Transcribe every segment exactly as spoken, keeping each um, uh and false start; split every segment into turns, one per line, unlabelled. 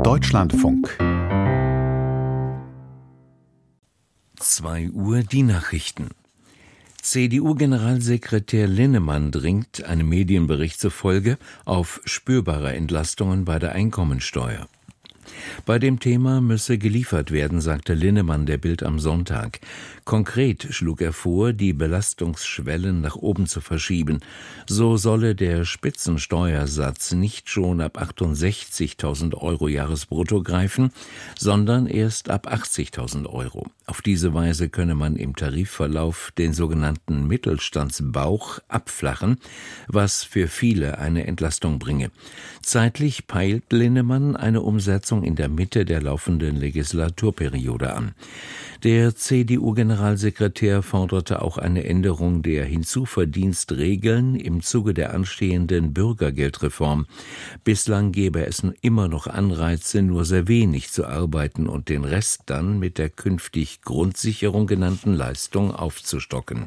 Deutschlandfunk.
zwei Uhr die Nachrichten. C D U-Generalsekretär Linnemann dringt, einem Medienbericht zufolge, auf spürbare Entlastungen bei der Einkommensteuer. Bei dem Thema müsse geliefert werden, sagte Linnemann der Bild am Sonntag. Konkret schlug er vor, die Belastungsschwellen nach oben zu verschieben. So solle der Spitzensteuersatz nicht schon ab achtundsechzigtausend Euro Jahresbrutto greifen, sondern erst ab achtzigtausend Euro. Auf diese Weise könne man im Tarifverlauf den sogenannten Mittelstandsbauch abflachen, was für viele eine Entlastung bringe. Zeitlich peilt Linnemann eine Umsetzung in der Mitte der laufenden Legislaturperiode an. Der C D U-Generalsekretär forderte auch eine Änderung der Hinzuverdienstregeln im Zuge der anstehenden Bürgergeldreform. Bislang gäbe es immer noch Anreize, nur sehr wenig zu arbeiten und den Rest dann mit der künftig Grundsicherung genannten Leistung aufzustocken.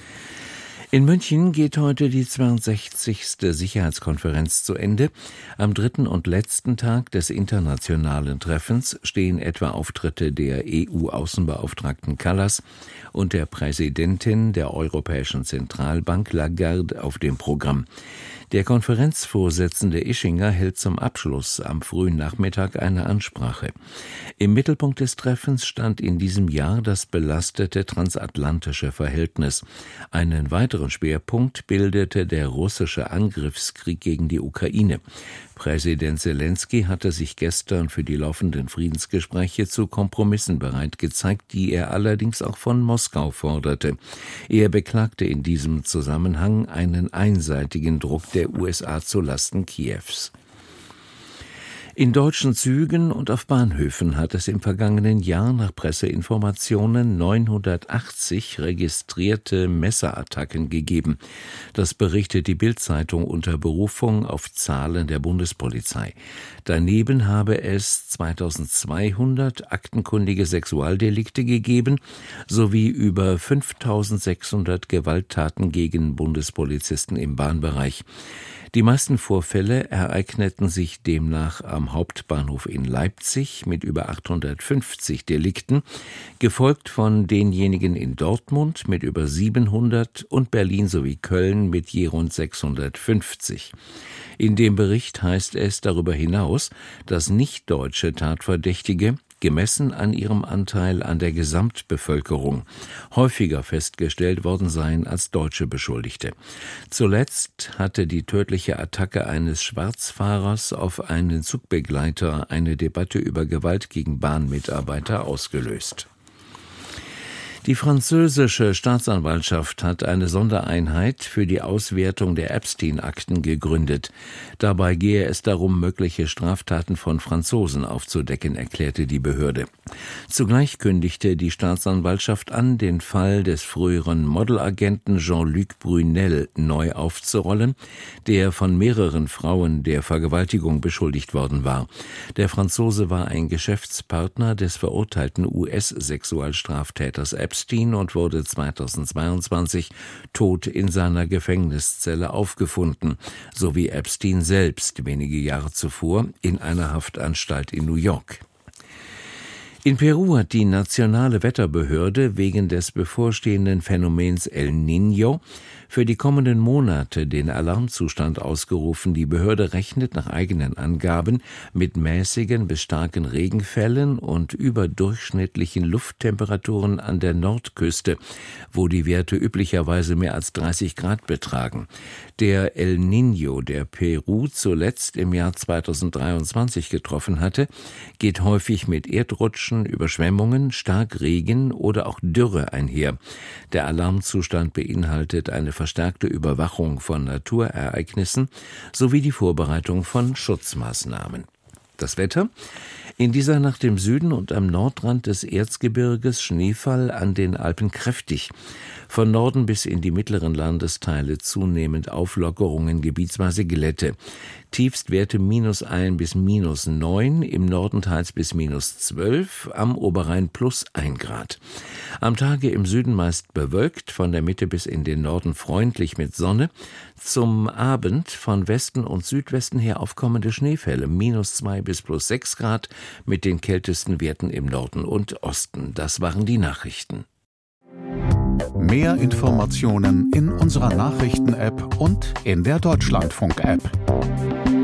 In München geht heute die zweiundsechzigste Sicherheitskonferenz zu Ende. Am dritten und letzten Tag des internationalen Treffens stehen etwa Auftritte der E U-Außenbeauftragten Kallas und der Präsidentin der Europäischen Zentralbank Lagarde auf dem Programm. Der Konferenzvorsitzende Ischinger hält zum Abschluss am frühen Nachmittag eine Ansprache. Im Mittelpunkt des Treffens stand in diesem Jahr das belastete transatlantische Verhältnis. Einen weiteren Schwerpunkt bildete der russische Angriffskrieg gegen die Ukraine. Präsident Selenskyj hatte sich gestern für die laufenden Friedensgespräche zu Kompromissen bereit gezeigt, die er allerdings auch von Moskau forderte. Er beklagte in diesem Zusammenhang einen einseitigen Druck der U S A zulasten Kiews. In deutschen Zügen und auf Bahnhöfen hat es im vergangenen Jahr nach Presseinformationen neunhundertachtzig registrierte Messerattacken gegeben. Das berichtet die Bild-Zeitung unter Berufung auf Zahlen der Bundespolizei. Daneben habe es zweitausendzweihundert aktenkundige Sexualdelikte gegeben sowie über fünftausendsechshundert Gewalttaten gegen Bundespolizisten im Bahnbereich. Die meisten Vorfälle ereigneten sich demnach am Hauptbahnhof in Leipzig mit über achthundertfünfzig Delikten, gefolgt von denjenigen in Dortmund mit über siebenhundert und Berlin sowie Köln mit je rund sechshundertfünfzig. In dem Bericht heißt es darüber hinaus, dass nicht-deutsche Tatverdächtige gemessen an ihrem Anteil an der Gesamtbevölkerung häufiger festgestellt worden seien als deutsche Beschuldigte. Zuletzt hatte die tödliche Attacke eines Schwarzfahrers auf einen Zugbegleiter eine Debatte über Gewalt gegen Bahnmitarbeiter ausgelöst. Die französische Staatsanwaltschaft hat eine Sondereinheit für die Auswertung der Epstein-Akten gegründet. Dabei gehe es darum, mögliche Straftaten von Franzosen aufzudecken, erklärte die Behörde. Zugleich kündigte die Staatsanwaltschaft an, den Fall des früheren Modelagenten Jean-Luc Brunel neu aufzurollen, der von mehreren Frauen der Vergewaltigung beschuldigt worden war. Der Franzose war ein Geschäftspartner des verurteilten U S-Sexualstraftäters Epstein und wurde zweitausendzweiundzwanzig tot in seiner Gefängniszelle aufgefunden, sowie Epstein selbst wenige Jahre zuvor in einer Haftanstalt in New York. In Peru hat die nationale Wetterbehörde wegen des bevorstehenden Phänomens El Niño für die kommenden Monate den Alarmzustand ausgerufen. Die Behörde rechnet nach eigenen Angaben mit mäßigen bis starken Regenfällen und überdurchschnittlichen Lufttemperaturen an der Nordküste, wo die Werte üblicherweise mehr als dreißig Grad betragen. Der El Niño, der Peru zuletzt im Jahr zweitausenddreiundzwanzig getroffen hatte, geht häufig mit Erdrutschen, Überschwemmungen, Starkregen oder auch Dürre einher. Der Alarmzustand beinhaltet eine verstärkte Überwachung von Naturereignissen sowie die Vorbereitung von Schutzmaßnahmen. Das Wetter: In dieser Nacht im Süden und am Nordrand des Erzgebirges Schneefall, an den Alpen kräftig. Von Norden bis in die mittleren Landesteile zunehmend Auflockerungen, gebietsweise Glätte. Tiefstwerte minus ein bis minus neun, im Norden teils bis minus zwölf, am Oberrhein plus ein Grad. Am Tage im Süden meist bewölkt, von der Mitte bis in den Norden freundlich mit Sonne. Zum Abend von Westen und Südwesten her aufkommende Schneefälle, minus zwei bis plus sechs Grad, mit den kältesten Werten im Norden und Osten. Das waren die Nachrichten.
Mehr Informationen in unserer Nachrichten-App und in der Deutschlandfunk-App.